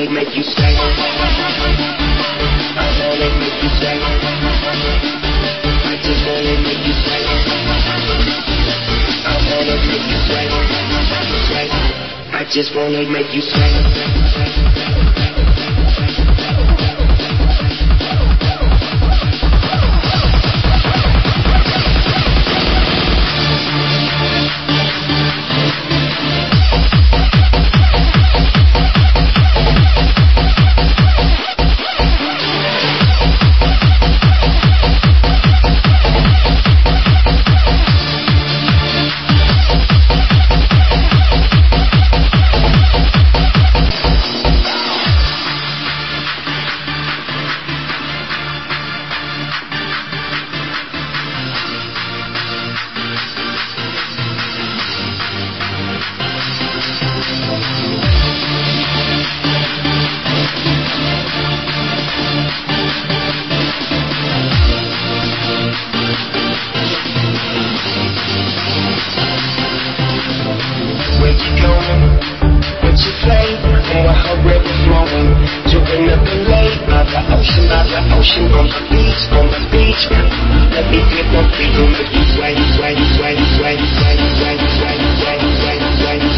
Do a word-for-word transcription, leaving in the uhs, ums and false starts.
wanna make you sway. I wanna make you sway. I just wanna make you sway. I wanna make you sway. Sway. I just wanna make you sway. Sway, sway, sway, sway, sway, sway, sway, sway, sway, sway.